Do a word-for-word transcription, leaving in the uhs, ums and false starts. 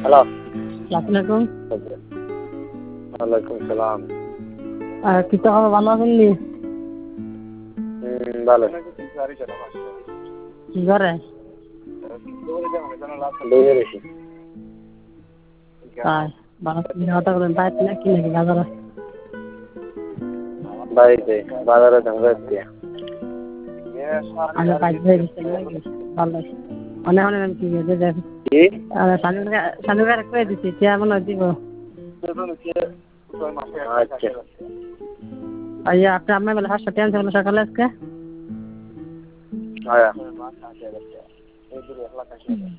Hello. আসসালামু আলাইকুম। ওয়ালাইকুম সালাম। আর কি তো ভালো আছেন নি? হুম, ভালো। কি করে? বেরিয়ে গেছি। তাই ভালো কথা বলেন তাই নাকি নাকি বাজারে? বাড়িতে বাজারে ধান যাচ্ছি। আমি বাইক ধরে গেছি নাকি ভালো মনে মনে কি যে যে কি? সানু সানু করে কয়ে দিচ্ছি কে মনে দিব আচ্ছা। আইয়া আপনি আপনার বেলা হাসতে টেনশন হলো সকালে আজকে আয়া